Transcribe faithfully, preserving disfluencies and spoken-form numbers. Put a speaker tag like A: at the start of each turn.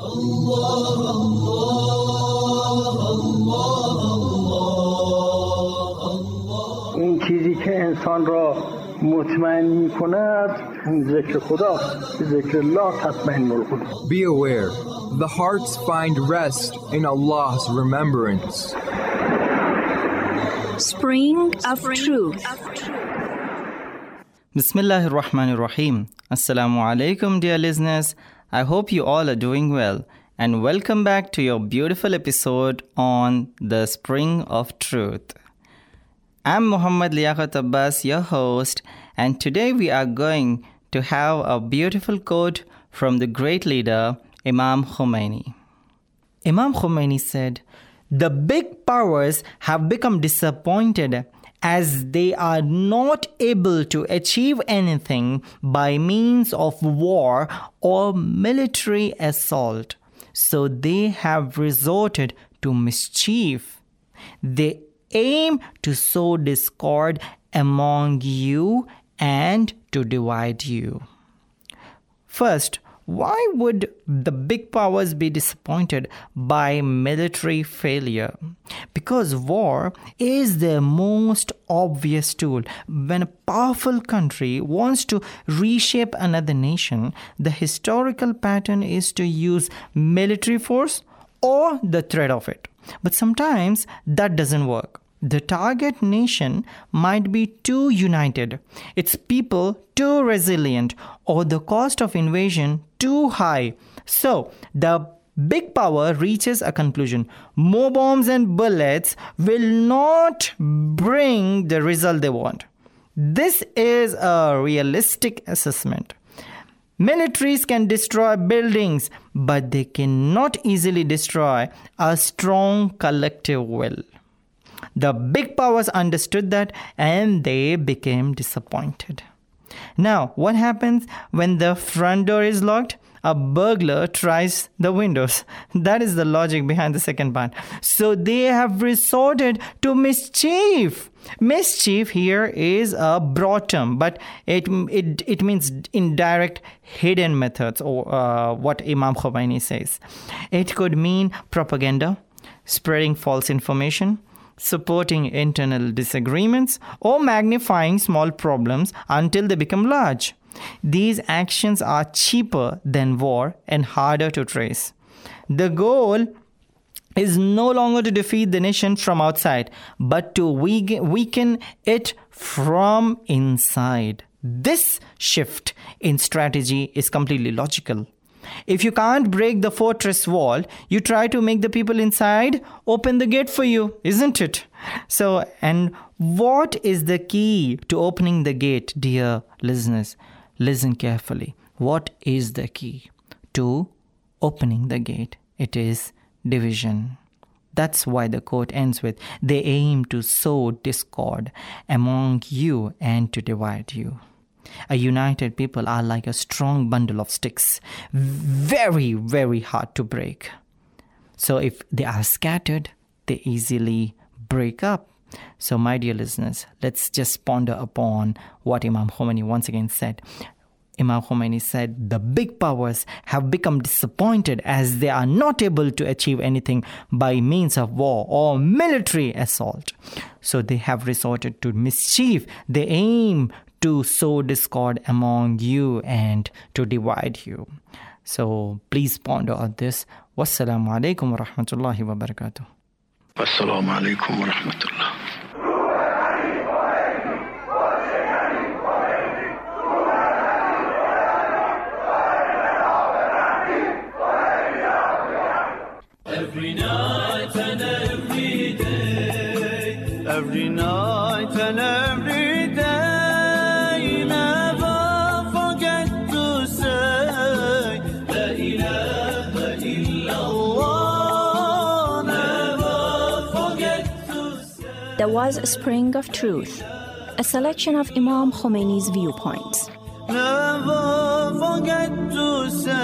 A: این چیزی که انسان را مطمئن می‌کند ذکر خدا، ذکر الله تطمئن القلوب.
B: Be aware, the hearts find rest in Allah's remembrance.
C: Spring of Truth.
D: Bismillahir Rahmanir Rahim. Assalamu alaikum, dear listeners. I hope you all are doing well, and welcome back to your beautiful episode on the Spring of Truth. I'm Muhammad Liaqat Abbas, your host, and today we are going to have a beautiful quote from the great leader, Imam Khomeini. Imam Khomeini said, "The big powers have become disappointed as they are not able to achieve anything by means of war or military assault. So they have resorted to mischief. They aim to sow discord among you and to divide you." First, why would the big powers be disappointed by military failure? Because war is the most obvious tool. When a powerful country wants to reshape another nation, the historical pattern is to use military force or the threat of it. But sometimes that doesn't work. The target nation might be too united, its people too resilient, or the cost of invasion too high. So the big power reaches a conclusion. More bombs and bullets will not bring the result they want. This is a realistic assessment. Militaries can destroy buildings, but they cannot easily destroy a strong collective will. The big powers understood that, and they became disappointed. Now, what happens when the front door is locked? A burglar tries the windows. That is the logic behind the second part. So they have resorted to mischief. Mischief here is a broad term, but it it, it means indirect, hidden methods, or uh, what Imam Khomeini says. It could mean propaganda, spreading false information, supporting internal disagreements, or magnifying small problems until they become large. These actions are cheaper than war and harder to trace. The goal is no longer to defeat the nation from outside, but to weaken it from inside. This shift in strategy is completely logical. If you can't break the fortress wall, you try to make the people inside open the gate for you, isn't it? So, and what is the key to opening the gate, dear listeners? Listen carefully. What is the key to opening the gate? It is division. That's why the quote ends with, "They aim to sow discord among you and to divide you." A united people are like a strong bundle of sticks, very, very hard to break. So if they are scattered, they easily break up. So my dear listeners, let's just ponder upon what Imam Khomeini once again said. Imam Khomeini said, the big powers have become disappointed as they are not able to achieve anything by means of war or military assault. So they have resorted to mischief. They aim to sow discord among you and to divide you. So please ponder on this. Wassalamu alaikum wa rahmatullahi wa barakatuh.
E: Wassalamu alaikum wa rahmatullah.
F: Every night and every day, every night and every day, never forget to say La ilaha illallah. Never forget to say.
C: There was a Spring of Truth, a selection of Imam Khomeini's viewpoints.
F: Never forget to say